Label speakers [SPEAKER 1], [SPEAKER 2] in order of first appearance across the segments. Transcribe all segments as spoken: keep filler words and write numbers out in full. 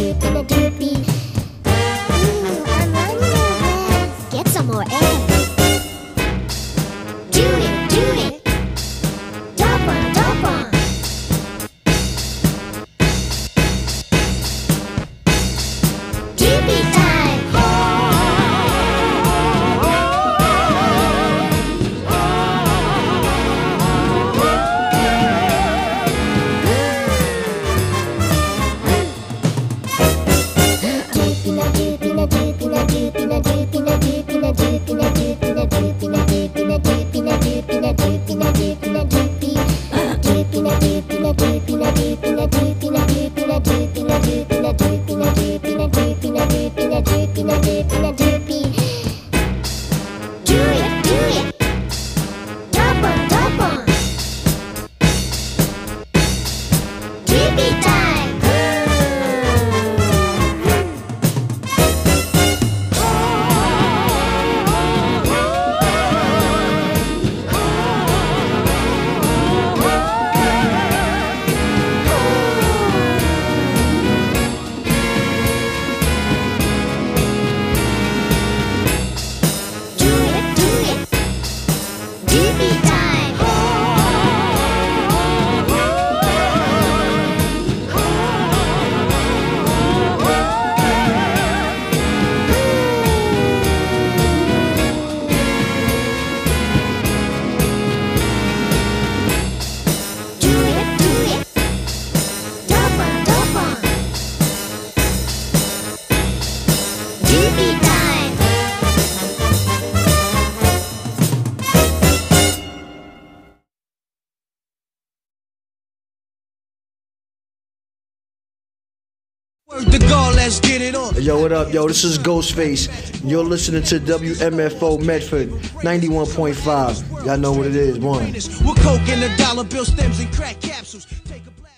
[SPEAKER 1] Let's get it on.
[SPEAKER 2] Yo, what up, yo? This is Ghostface. You're listening to W M F O Medford ninety-one point five. Y'all know what it is. One.
[SPEAKER 1] With coke and the dollar bill stems and crack capsules. Take a blast.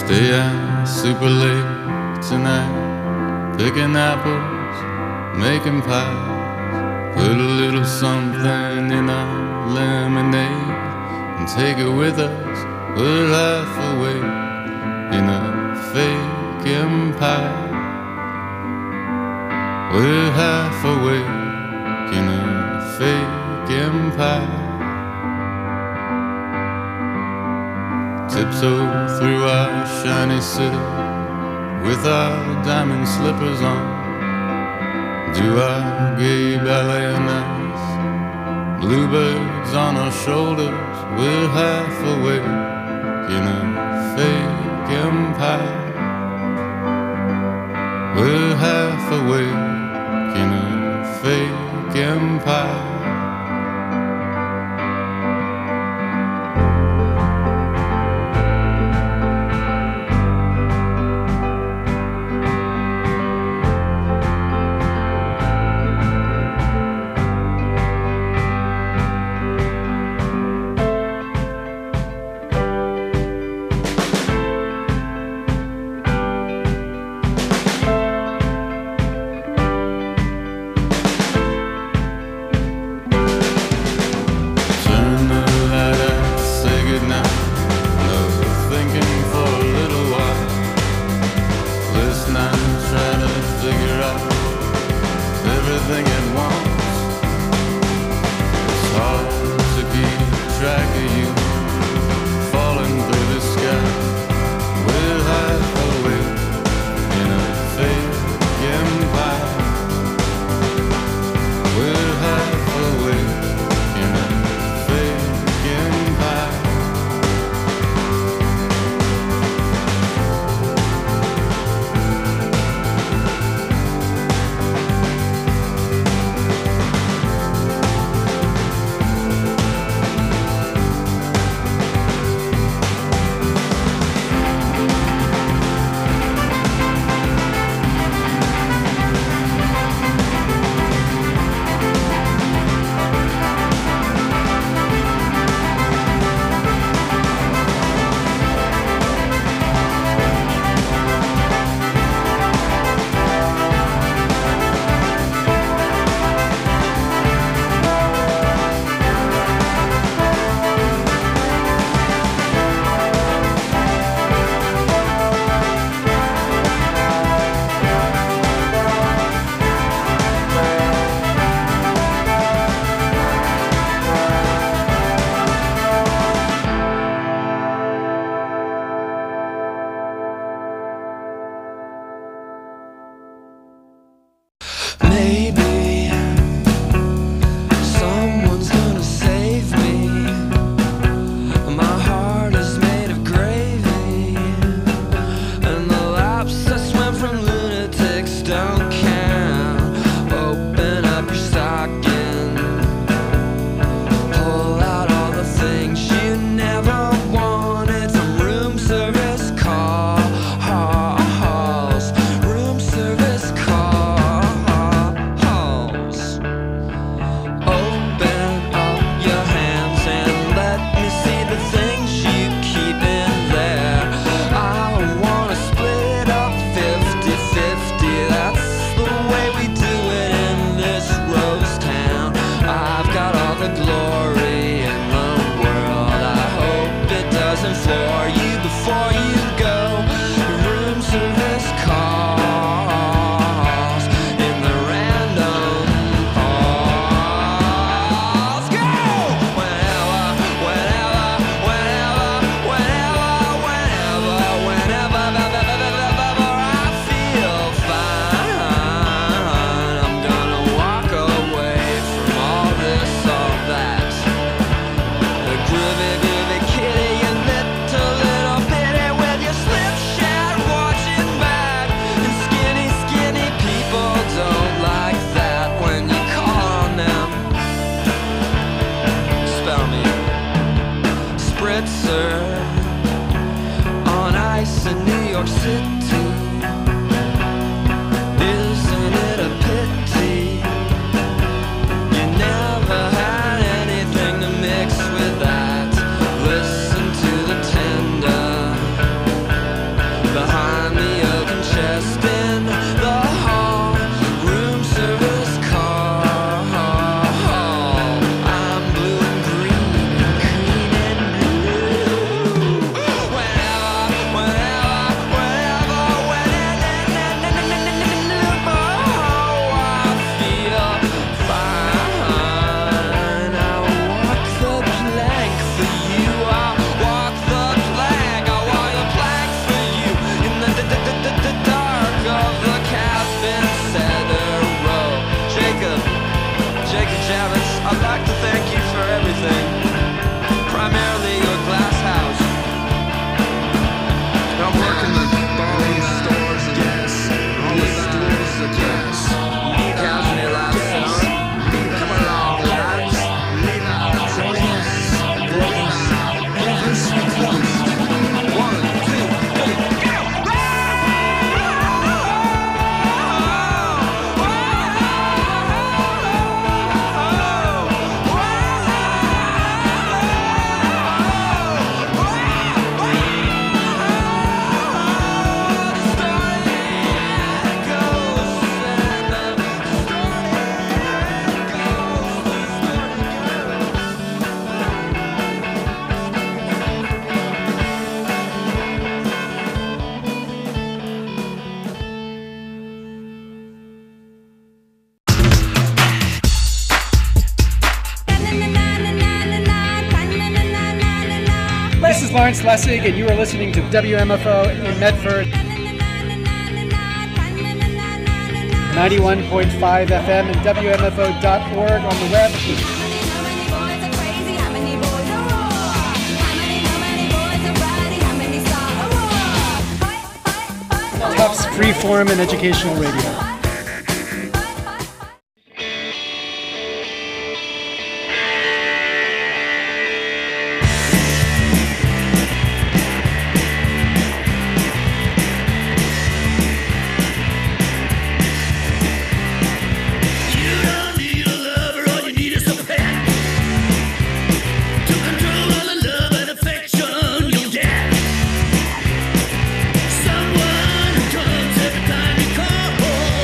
[SPEAKER 3] Stay out super late tonight, picking apples, making pies. Put a little something in our lemonade and take it with us. We're half awake in a fake empire. We're half awake in a fake empire. Tiptoe through our shiny city with our diamond slippers on. Do our gay ballet nights, bluebirds on our shoulders. We're half awake in a fake empire. We're half awake in a fake empire.
[SPEAKER 4] is Lawrence Lessig, and you are listening to W M F O in Medford. ninety-one point five F M and W M F O dot org on the web. Tufts Freeform and Educational Radio.
[SPEAKER 5] Someone who comes every time you call.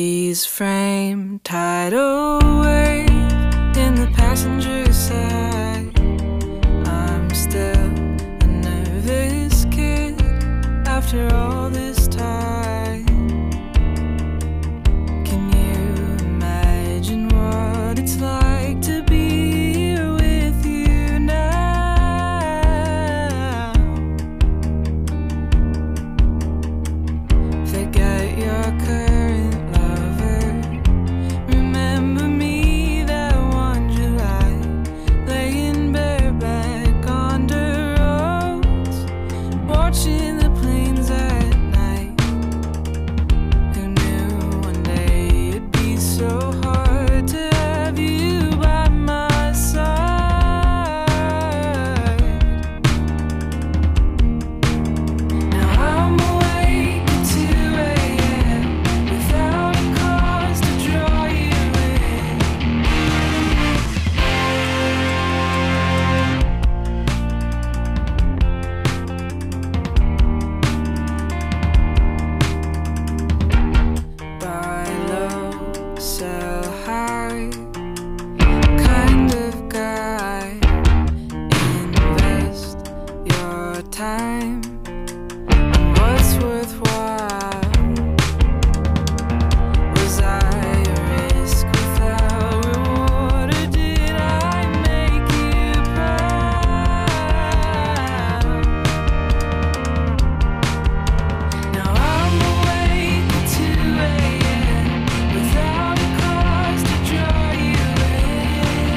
[SPEAKER 5] freeze frame tidal wave in the passenger side. I'm still a nervous kid after all this time. Can you imagine what it's like to be here with you now? Forget your current lover. Remember me that one July, laying bareback on the roads, watching the planes at night. Who knew one day it'd be so hard to have you by my side? Now I'm awake at two a m without a cause to draw you in. Buy low, sell high, kind of guy. Invest your time on what's worthwhile. Was I a risk without reward, or did I make you proud? Now I'm awake at two a m without a cause to draw you in.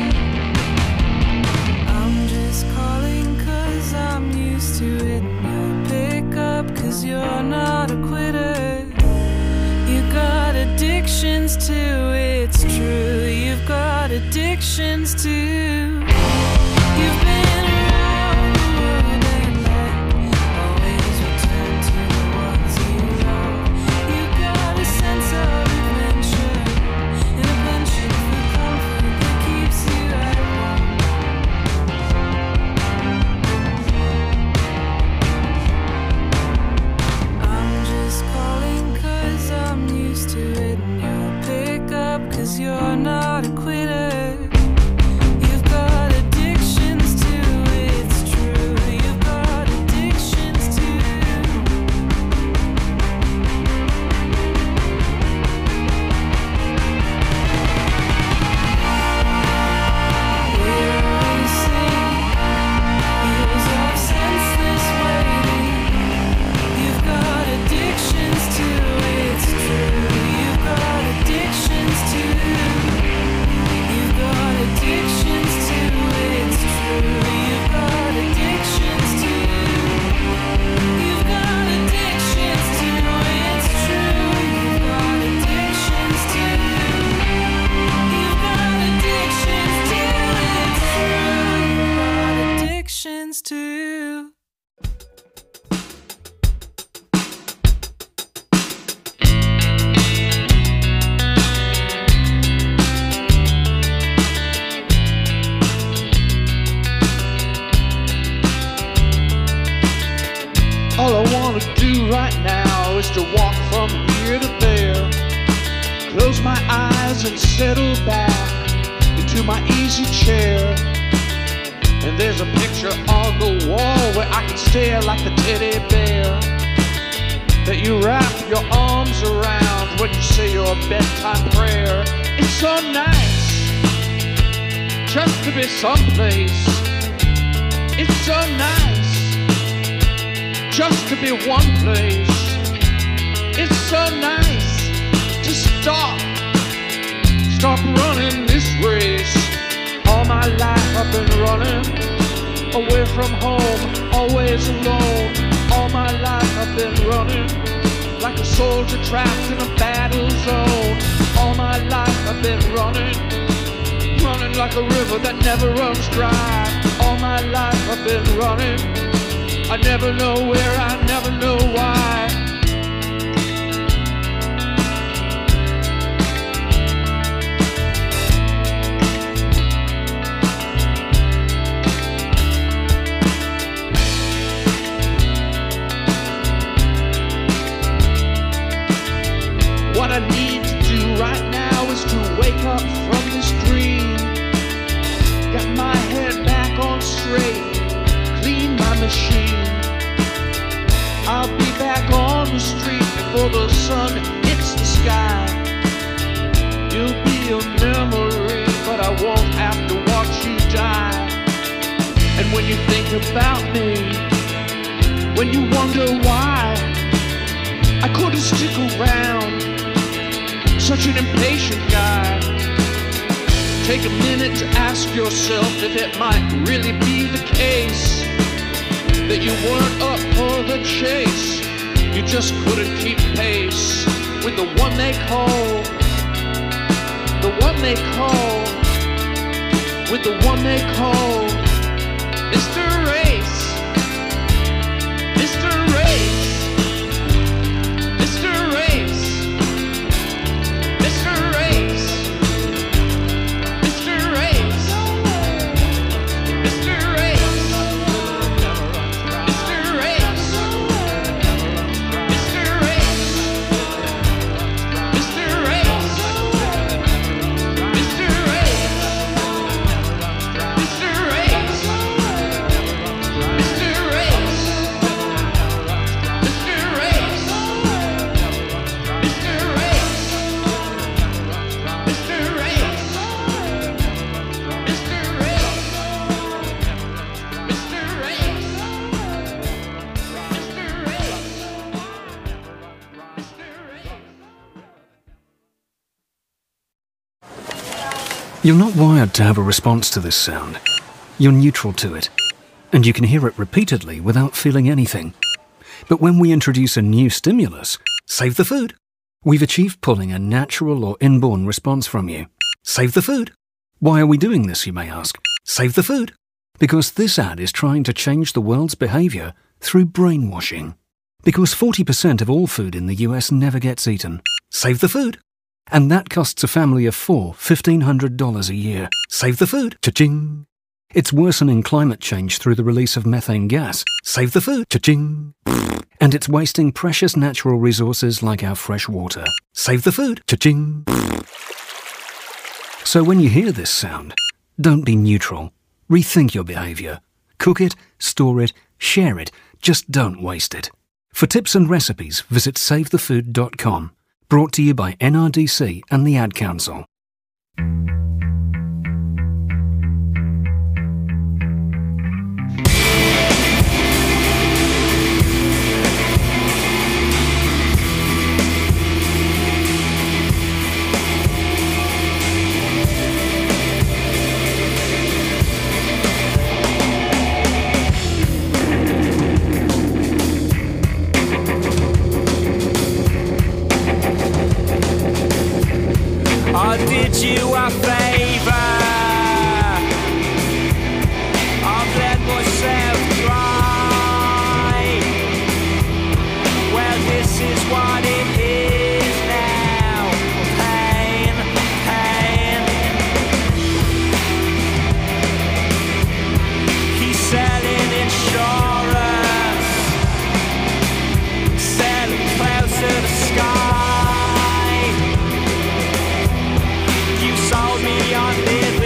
[SPEAKER 5] I'm just calling 'cause I'm used to it, and you'll pick up 'cause you're not a quitter. You got addictions too, it's true. You've got addictions too. You've been around the world and back, always return to the ones you love. You got a sense of adventure and a penchant for comfort that keeps you at home. I'm just calling 'cause I'm used to it, and you'll pick up 'cause you're not a quitter. You've got addictions too, it's true. You've got addictions too. We're racing, years of senseless waiting. You've got addictions too, it's true. You've got addictions too. You've got addictions too, it's true. You've got addictions too. You've got addictions too, it's true. You've got addictions too. You've got addictions too, it's true. You've got addictions too.
[SPEAKER 6] All I wanna do right now is to walk from here to there, close my eyes and settle back into my easy chair. And there's a picture on the wall where I can stare like the teddy bear that you wrap your arms around when you say your bedtime prayer. It's so nice just to be someplace. It's so nice just to be one place. It's so nice to stop, stop running this race. All my life I've been running away from home, always alone. All my life I've been running like a soldier trapped in a battle zone. All my life I've been running, running like a river that never runs dry. All my life I've been running, I never know where, I never know why. What I need to do And when you think about me, when you wonder why I couldn't stick around, such an impatient guy, take a minute to ask yourself if it might really be the case that you weren't up for the chase. You just couldn't keep pace with the one they call, the one they call, with the one they call Mister Race, Mister Race, Mister Race, Mister Race, Mister Race, Mister Race, Mister Race, Mister Race, Mister Race, Mister Race, Mister Race, Mister Race, Mister Race, Mister Race, Mister Race, Mister Race, Mister Race, Mister Race, Mister Race.
[SPEAKER 7] You're not wired to have a response to this sound. You're neutral to it, and you can hear it repeatedly without feeling anything. But when we introduce a new stimulus, save the food, we've achieved pulling a natural or inborn response from you. Save the food. Why are we doing this, you may ask? Save the food. Because this ad is trying to change the world's behavior through brainwashing. Because forty percent of all food in the U S never gets eaten. Save the food. And that costs a family of four fifteen hundred dollars a year. Save the food. Cha-ching. It's worsening climate change through the release of methane gas. Save the food. Cha-ching. And it's wasting precious natural resources like our fresh water. Save the food. Cha-ching. So when you hear this sound, don't be neutral. Rethink your behavior. Cook it, store it, share it. Just don't waste it. For tips and recipes, visit save the food dot com. Brought to you by N R D C and the Ad Council.
[SPEAKER 8] I did you a favour. I've let myself dry. Well, this is what it is now. Pain, pain. He's selling insurance, selling clouds to the sky. Sold me on this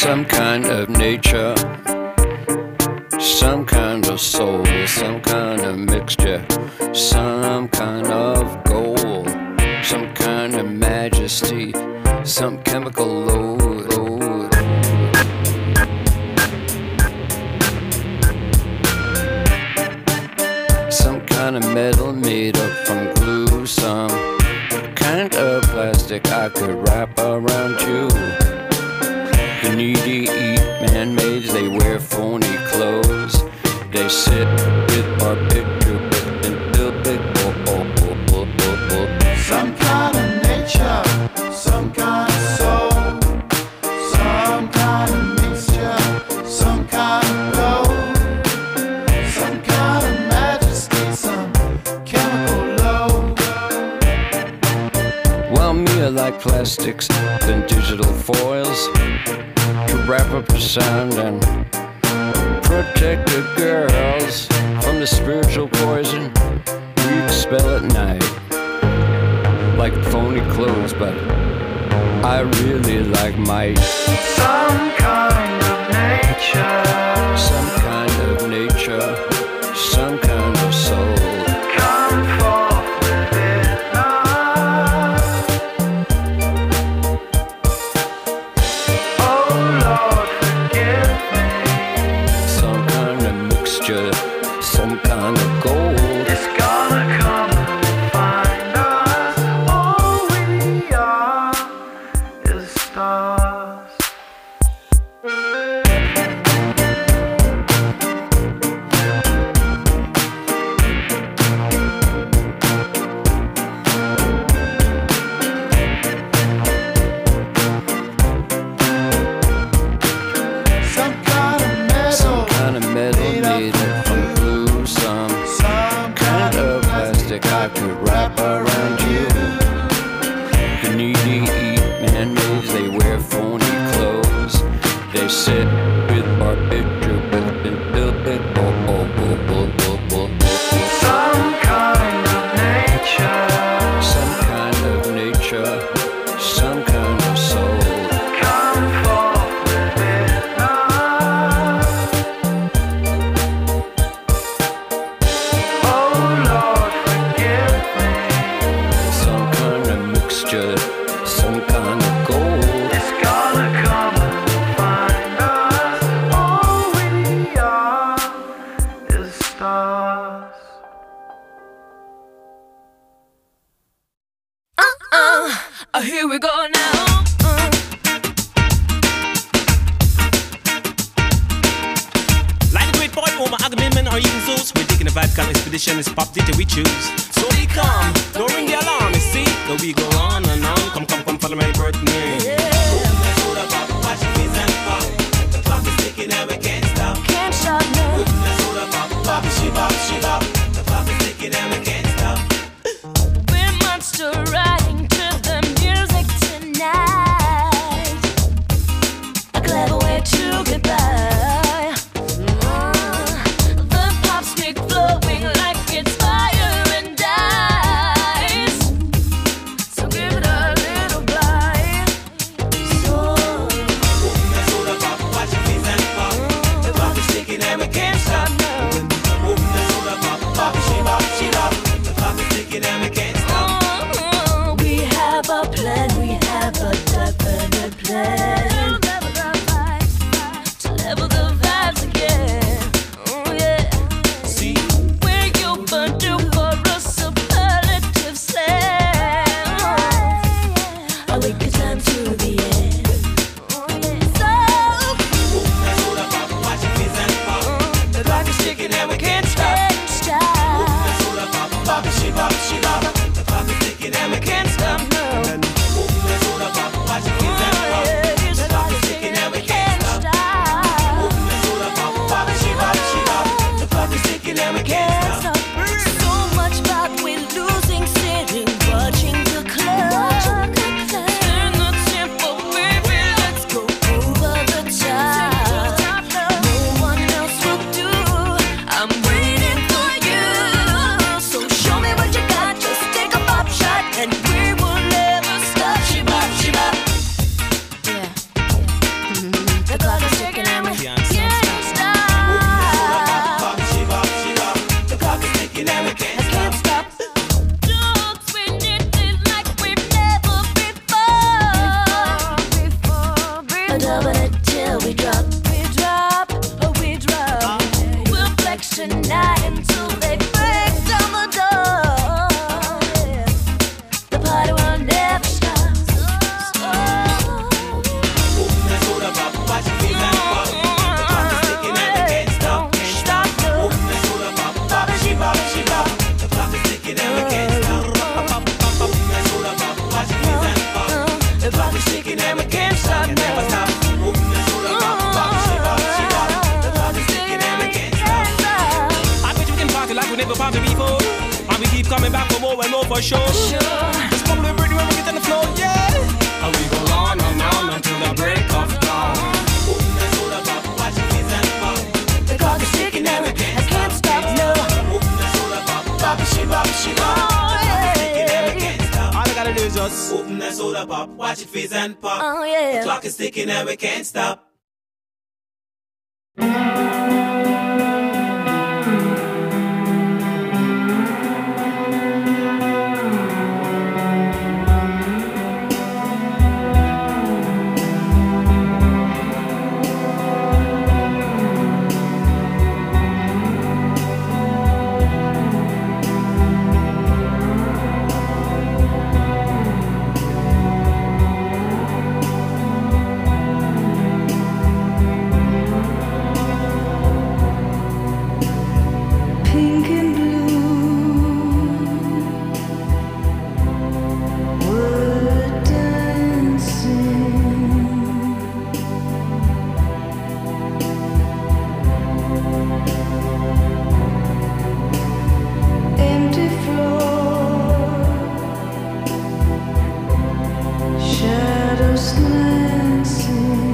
[SPEAKER 9] some kind of nature, some kind of soul, some kind of mixture, some kind of gold, some kind of majesty, some chemical load. load. Some kind of metal made up from glue, some kind of plastic I could wrap around you. The needy eat man-mades, they wear phony clothes. They sit with our picture and build big
[SPEAKER 10] some kind of nature, some kind of soul, some kind of mixture, some kind of gold, some kind of majesty, some chemical load.
[SPEAKER 9] Well, me I like plastics and digital foils to wrap up the sound and protect the girls from the spiritual poison we expel at night. Like phony clothes, but I really like might.
[SPEAKER 10] Some kind of nature,
[SPEAKER 9] some kind of nature, some kind of soul.
[SPEAKER 10] Come forth with it now. Oh Lord, forgive me.
[SPEAKER 9] Some kind of mixture, some kind of gold.
[SPEAKER 10] It's gonna come and find us. All we are is stars. Some kind of metal,
[SPEAKER 9] some kind of metal made up from glue, some kind of plastic I could wrap around you. The needy eat man-mades, they wear phony clothes. They sit with our picture and build big oh, oh, oh, oh, oh, oh, oh.
[SPEAKER 10] Some kind of nature,
[SPEAKER 9] some kind of nature, some kind of soul.
[SPEAKER 10] come forth with it now. Oh Lord, forgive me.
[SPEAKER 9] Some kind of mixture, some kind of gold.
[SPEAKER 10] It's gonna come and find us. All we are is stars.
[SPEAKER 8] Uh, uh, here we go now. Uh.
[SPEAKER 1] Like the great boy Omar Agamemnon or even Zeus, we're taking a vibe kind of expedition. It's pop D J we choose. So we come, don't ring the alarm. You see, though we go on and on. Come, come, come, follow my birthday.
[SPEAKER 8] Yeah.
[SPEAKER 1] The clock is ticking and we can't stop.
[SPEAKER 8] Can't stop now.
[SPEAKER 1] Bop, she bop, she bop. The clock is ticking and we can't stop.
[SPEAKER 8] We're monster riding to the music tonight. A clever way to get by. Uh, the pop stick flowing like it's fire and ice. So give it a little bite.
[SPEAKER 1] coming back for more and more for sure.
[SPEAKER 5] Sure.
[SPEAKER 1] It's probably pretty when we get on the floor, yeah. And we go on and on until the break of dawn. Open the soda pop, watch it fizz and pop.
[SPEAKER 5] The clock is ticking and I can't stop, no.
[SPEAKER 1] Open the soda pop, pop it, she pop it, she pop.
[SPEAKER 5] Oh, yeah.
[SPEAKER 1] All I gotta do is just open that soda pop, watch it fizz and pop.
[SPEAKER 5] Oh, yeah.
[SPEAKER 1] The clock is ticking and we can't stop.
[SPEAKER 5] Pink and blue were dancing. Empty floor, shadows glancing.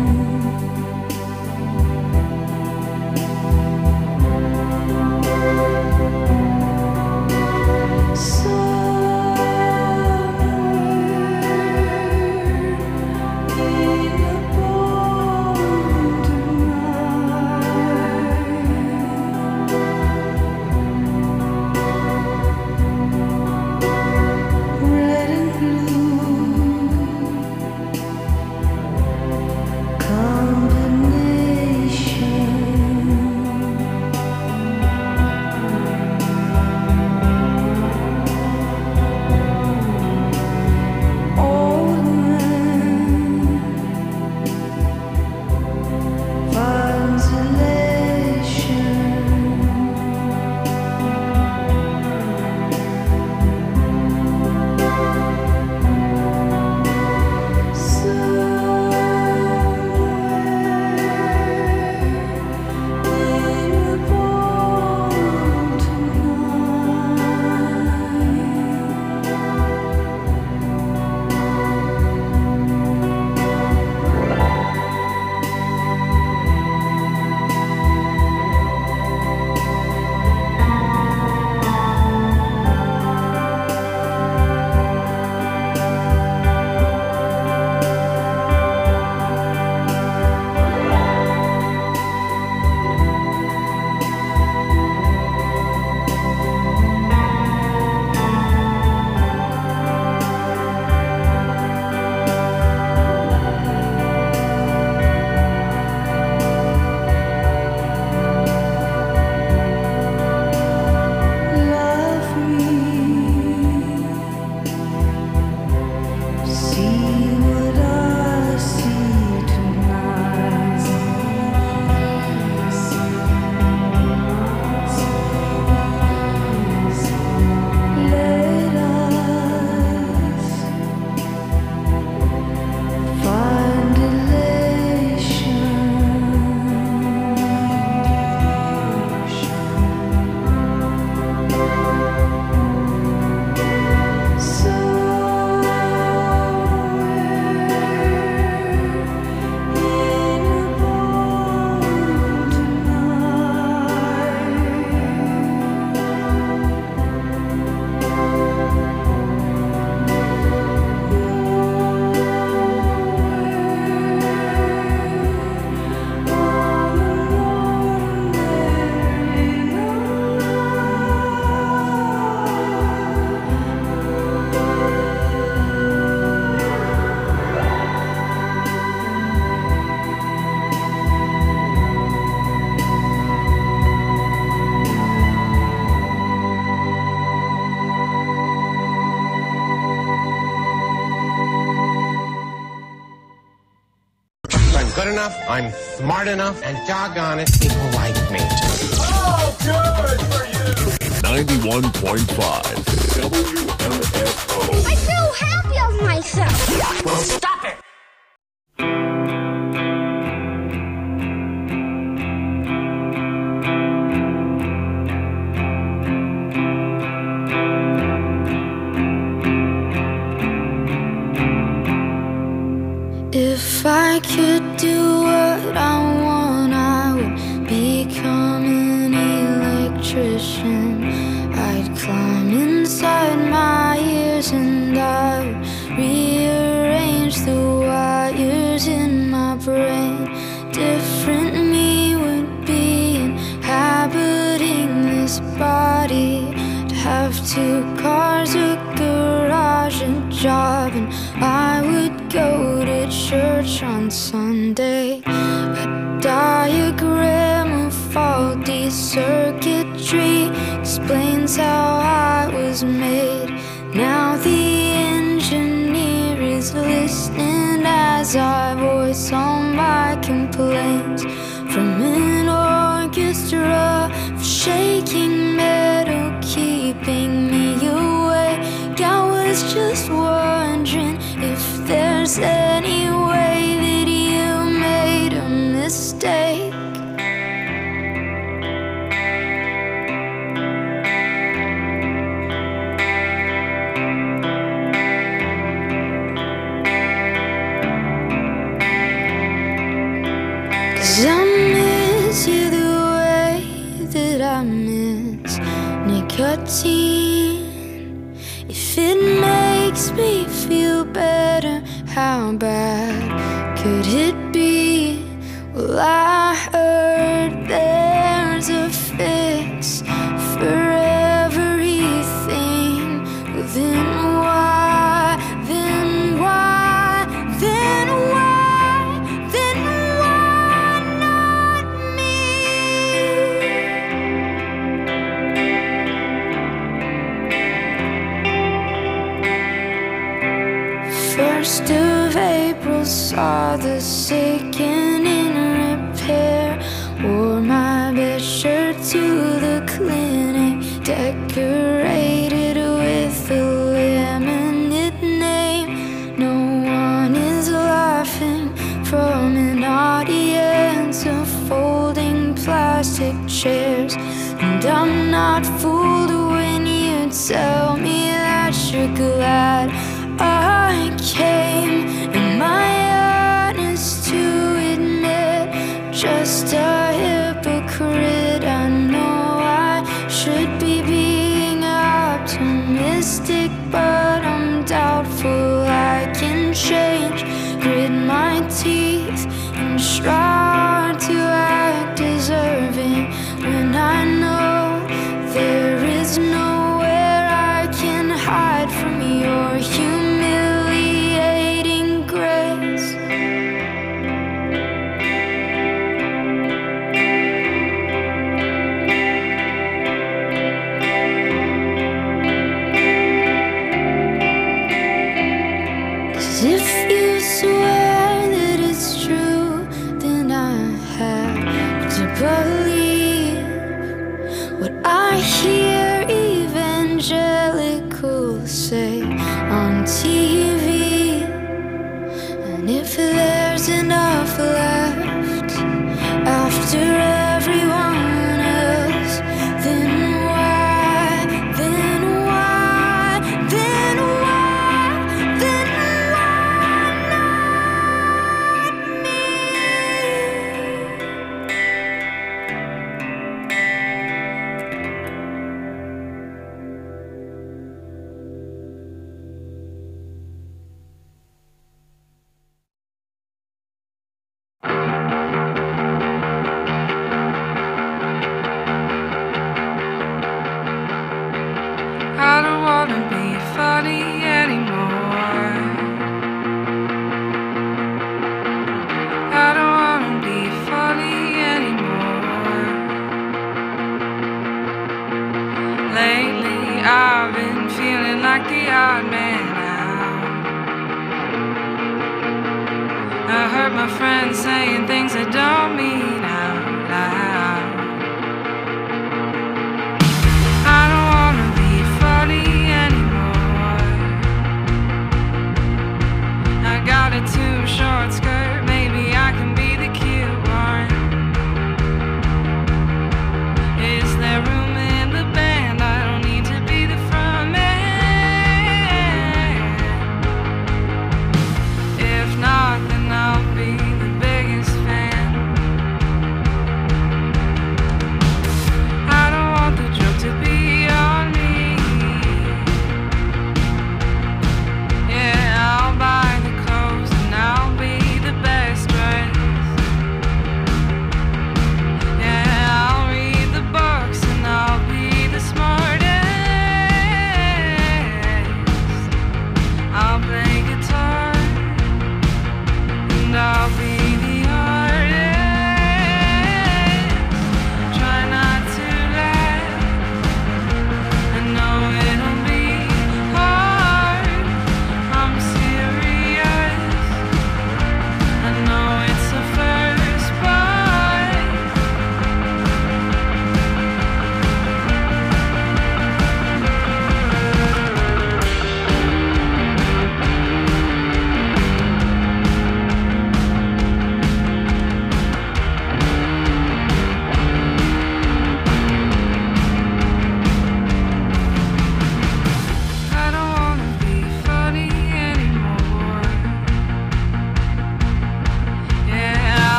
[SPEAKER 5] Red and blue
[SPEAKER 11] good enough, I'm smart enough, and doggone it, people like me.
[SPEAKER 10] Oh, good for you!
[SPEAKER 12] ninety-one point five W M F O.
[SPEAKER 13] I feel happy of myself.
[SPEAKER 11] Well, stop it!
[SPEAKER 14] ocean. I'd climb inside my ears and I would rearrange the wires in my brain. Different me would be inhabiting this body. I'd have two cars, a garage, a job, and I would go to church on Sunday. A diagram of faulty circuitry explains how I was made. Now the engineer is listening as I voice all my complaints. From an orchestra of shaking metal keeping me awake, I was just wondering if there's any way that you made a mistake. Cause I miss you the way that I miss nicotine. If it makes me feel better, how bad could it be? Well, I heard there's a fix for everything. Well, then why, then why, then why, then why not me? First of April saw the sick and in repair. Wore my best shirt to the clinic, decorated with a laminate name. No one is laughing from an audience of folding plastic chairs. And I'm not fooled when you tell me that you're glad I came. Am I honest to admit, just a hypocrite? I know I should be being optimistic, but I'm doubtful I can change. Grit my teeth and try to act deserving when I know there is nowhere I can hide from your humiliating grace. Cause if you swear that it's true, then I have to believe what I hear evangelicals say on T V. And if there's enough left after everyone else, then why, then why, then why, then why not me?
[SPEAKER 5] I don't wanna be funny anymore. I don't wanna be funny anymore. Lately I've been feeling like the odd man out. I heard my friends saying things I don't mean out loud. I don't wanna be funny anymore. I got a too short skirt, maybe I can be the cute one. Is there room in the band? I don't need to be the front man. If not, then I'll be the biggest fan.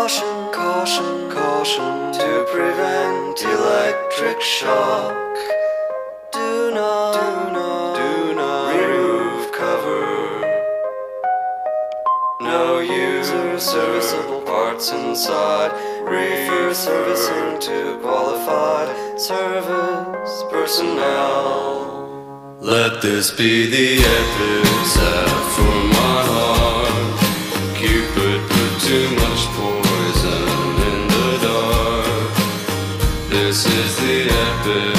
[SPEAKER 15] Caution, caution, caution to prevent electric shock. Do not, do not, do not remove cover. No user serviceable parts inside. Refer servicing to qualified service personnel. Let this be the epitaph for my heart. Cupid put too much poison in the dark. This is the epitaph.